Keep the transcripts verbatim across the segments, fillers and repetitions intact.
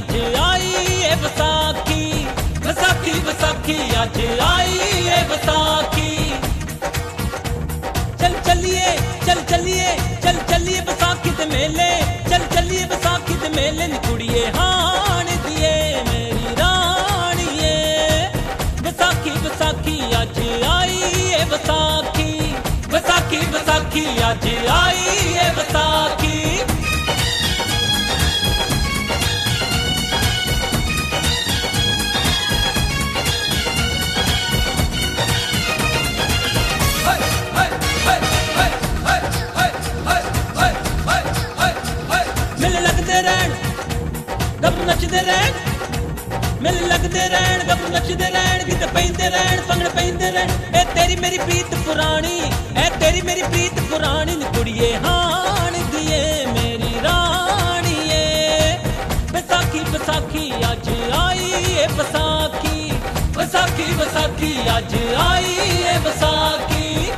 अज आई ए वसाखी, वसाखी वसाखी अज आई ए वसाखी। चल चलिए चल चलिए चल चलिए वसाखी दे मेले, चल चलिए वसाखी दे मेले नी कुड़िए हाण दिए मेरी राणिए। वसाखी वसाखी अज आई ए वसाखी, वसाखी वसाखी अज आई ए वसाखी। गब नचदे रहन, मिल लगदे रहन, गब नचदे रहन, गीत पैंदे रहन, भंगड़े पैंदे रहन। ए तेरी मेरी प्रीत पुरानी, ए तेरी मेरी प्रीत पुरानी नी कुड़िए हाण दिए मेरी राणिए। वसाखी वसाखी अज आई ए वसाखी, वसाखी वसाखी अज आई ए वसाखी।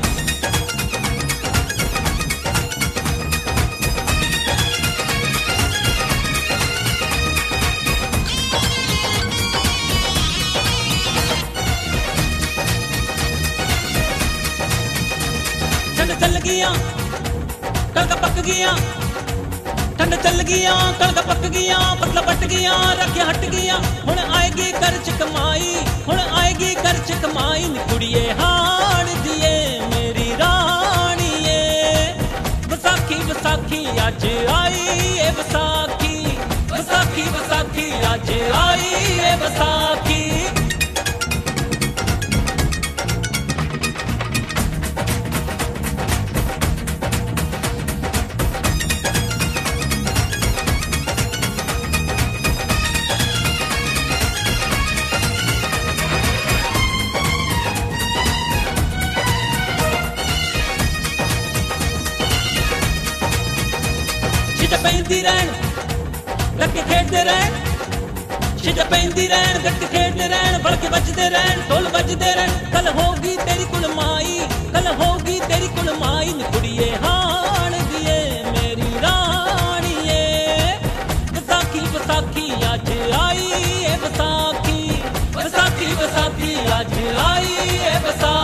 चल गया कणक पक गया, ठंड चल गया कणक पक गया, पतला पट गया रखिया हट गया। हुण आएगी घर च कमाई, हुण आएगी घर च कमाई नी कुड़िए हाण दिए मेरी राणिए। वसाखी वसाखी अज आई ए वसाखी, वसाखी वसाखी अज आई ए वसाखी। पैंदी रहन गट खेडते रहन, छिज पैंदी रहन गट खेडते रहन, बड़के बजते रहन ढोल बजते रहन। कल होगी तेरी कुलमाई, कल होगी तेरी कुलमाई नी कुड़िए हाण दिए मेरी राणिए। वसाखी वसाखी अज आई ए वसाखी, वसाखी वसाखी अज आई ए वसाखी।